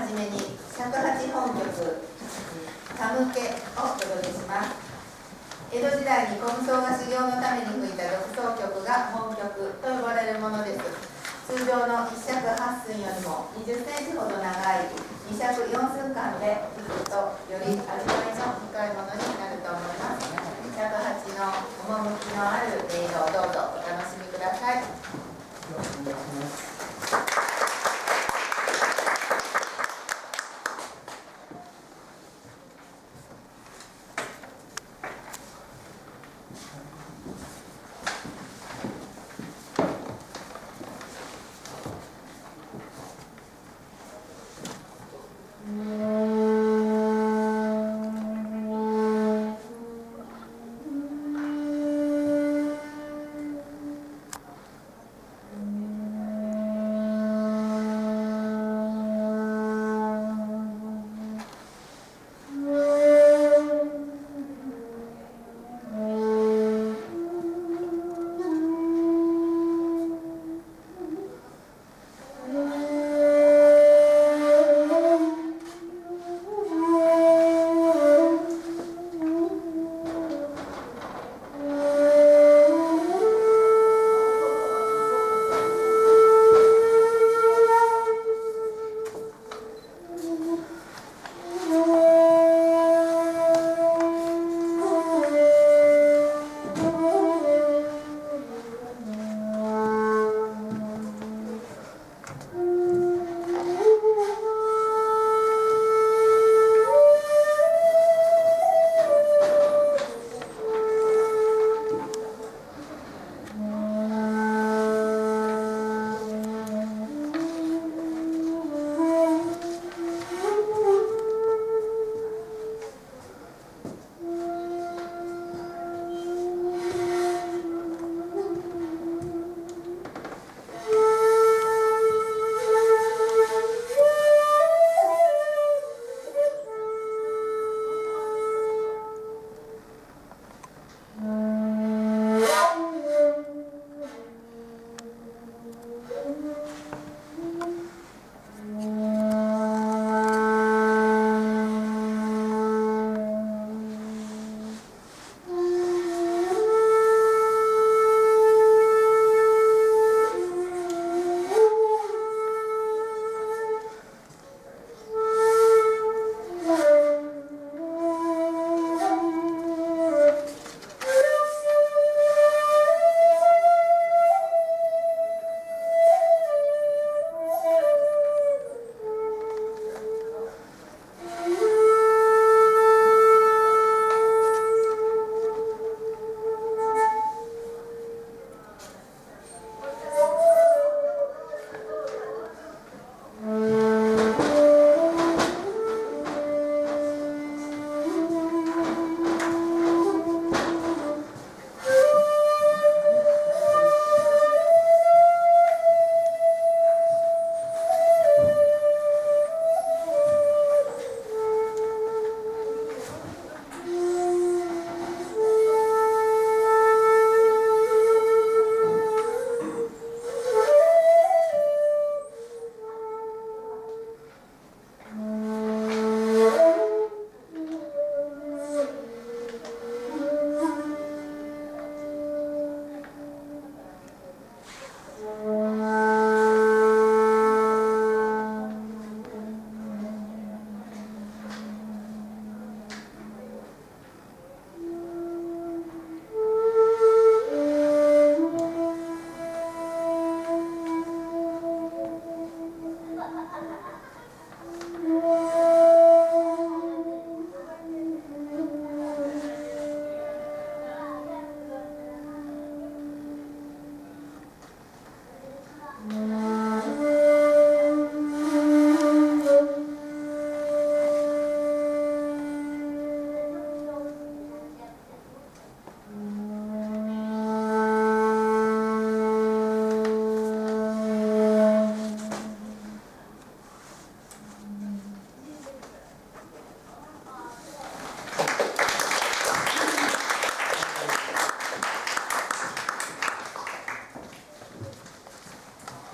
はじめに尺八本曲「田向け」をお届けします。江戸時代に小武装が修行のために吹いた独奏曲が本曲と呼ばれるものです。通常の1尺8寸よりも20センチほど長い2尺4寸間で吹くとより味わいの深いものになると思います。尺八の趣のある音色をどうぞお楽しみください。 お願いします。